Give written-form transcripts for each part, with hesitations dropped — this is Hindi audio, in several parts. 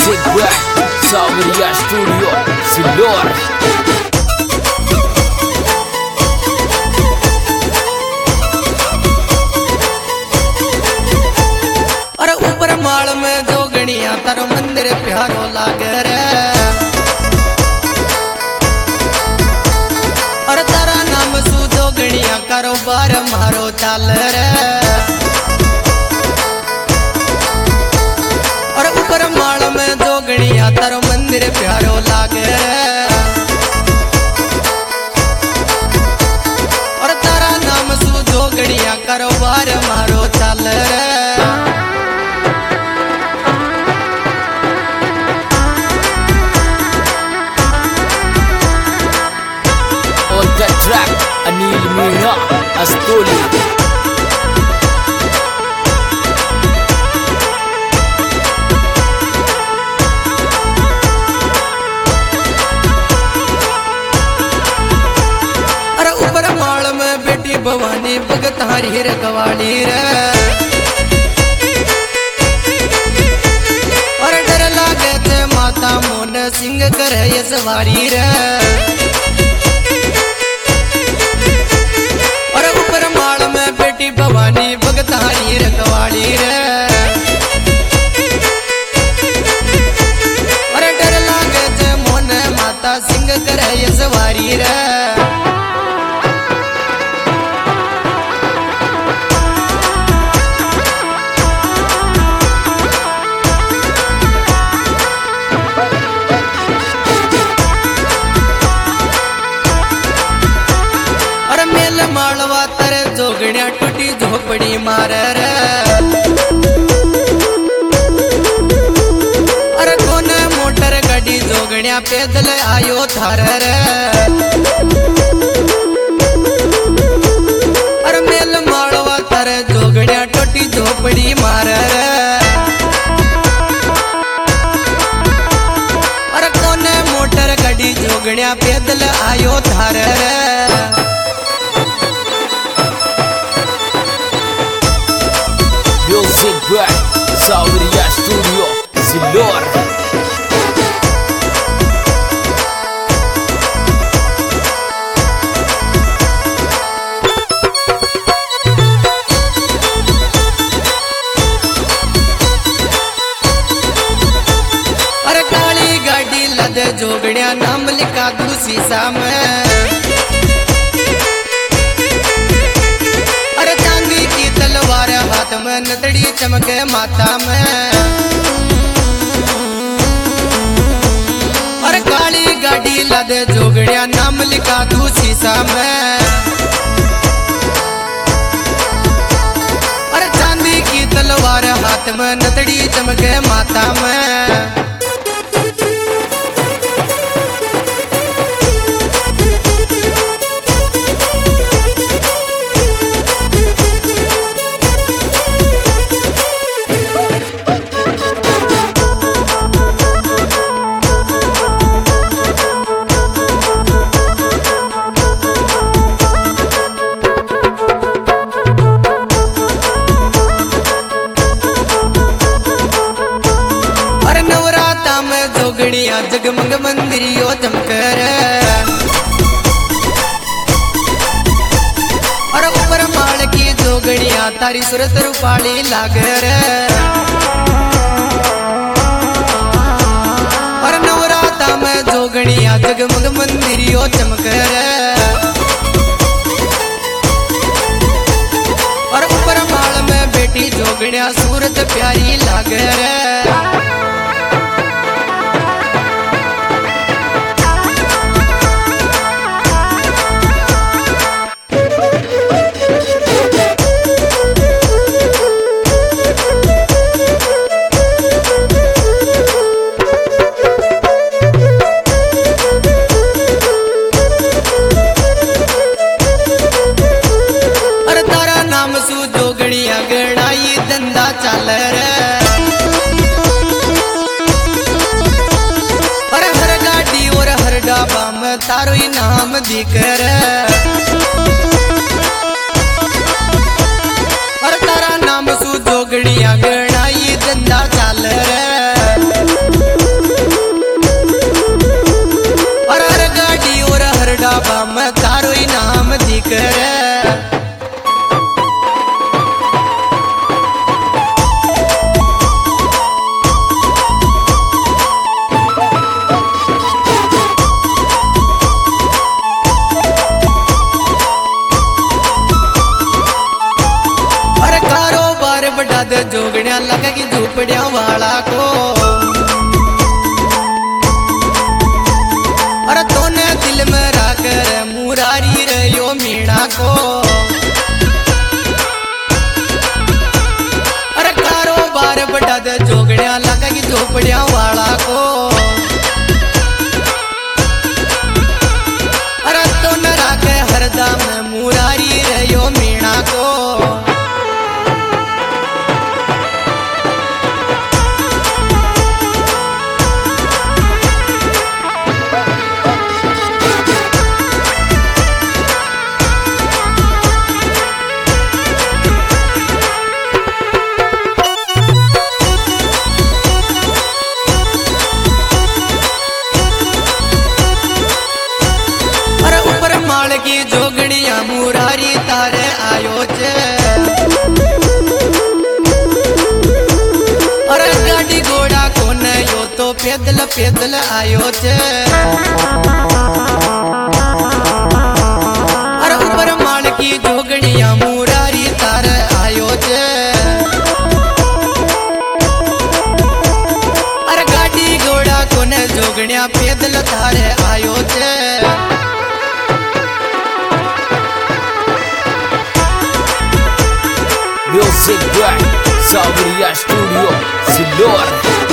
Music back, Saveria Studio, Silor. अरे ऊपर माल में जोगणिया तारो मंदिर प्यारो लागे रे। अरे तारा नाम सु जोगणिया कारोबार मारो चाल रे। अरे ऊपर माल में जोगणिया तारो मंदिर प्यारो लागे रे। और तारा नाम सु जोगणिया कारोबार मारो चाल रे। On the track, Anil Meena, Astoli. अरे ऊपर माल में बेटी भवानी भगत हरी रखवाली रे। और डर लागे थे माता मोन सिंह करे ये सवारी रे। और ऊपर माल में बेटी भवानी भगत हरी रखवाली रे। और डर लागे थे मोन माता सिंह करे ये सवारी रे। मालवा तरे जोगणिया टूटी झोपड़ी मारे रे। अरे कोने मोटर गाड़ी जोगणिया पैदल आयो थार रे। अरे मेल मालवा तरे जोगणिया टूटी झोपड़ी मारे रे। अरे कोने मोटर गाड़ी जोगणिया पैदल आयो थार रे। Music back, Saveria Studio, Silor. अरे काली गाड़ी लद जोगणिया नाम लिखा दूसरी में। अरे चांदी की तलवार हाथ में नतड़ी चमके माथा में। अरे काली गाड़ी लद जोगणिया नाम लिखा दूसरी में। अरे चांदी की तलवार हाथ में नतड़ी चमके माथा में। जोगणिया जगमग मंदिरियो चमकर। और ऊपर माल की जोगणिया तारी सूरत रूपाली लागर। और नवराता में जोगणिया जगमग मंदिरियो चमकर। और ऊपर माल में बेटी जोगणिया सूरत प्यारी लागर। जोगणिया गणाई धंधा चल रे। और हर गाड़ी और हर डाबा में तारो इनाम दिकर। और तारा नाम सु जोगणिया गणाई धंधा चल रे। बढ़ा दे जोगड़िया लगेगी झूपड़िया वाला को। अरे तोने दिल में राकर मुरारी रहियो मीणा को। अरे कारोबार बढ़ा दे जोगड़िया लगेगी झूपड़िया वाला को। अरे तोने राके हरदम मुरारी रहियो मीणा को। की जोगड़िया मुरारी तारे आयो छे। अरे गाड़ी घोड़ा कोने यो तो पैदल पैदल आयो छे। अरे ऊपर माल की जोगड़िया मुरारी तारे आयो छे। अरे गाड़ी घोड़ा कोने जोगड़िया पैदल तारे आयो छे। Music by Sabriya Studio Silor.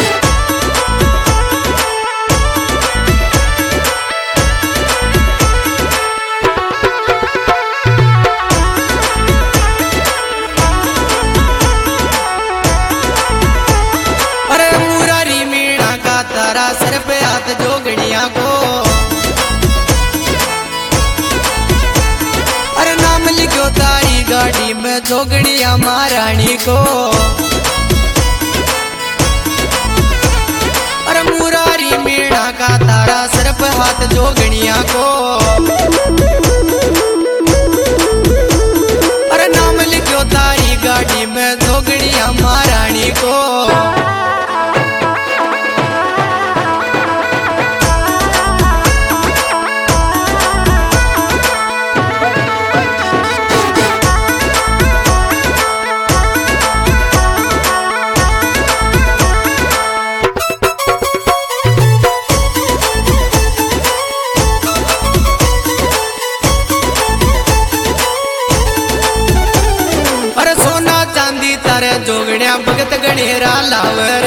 अरे मुरारी मीणा का तारा सर पे हाथ जोगड़िया को। अरे नाम लिखो तारी गाड़ी में जोगड़िया महारानी को। अरे मुरारी मीणा का तारा सर पे हाथ जोगड़िया को। अरे नाम लिखो तारी गाड़ी में जोगड़िया महारानी को। जोगड़िया भगत गणेरा लावर।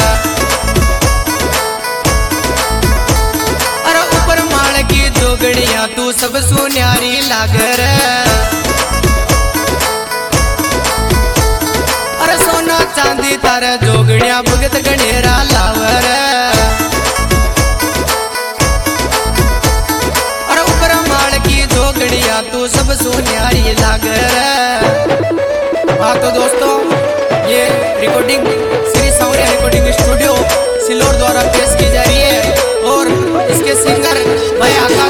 अरे ऊपर माल की जोगड़िया तू सब सुन्यारी लागर। अरे सोना चांदी तारे जोगड़िया भगत गणेरा लावर। अरे ऊपर माल की जोगड़िया तू सब सुन्यारी लागर। हाँ तो दोस्तों ये recording Shri Saurya recording studio Sillor द्वारा पेश की जा रही है और इसके सिंगर भाई आकाश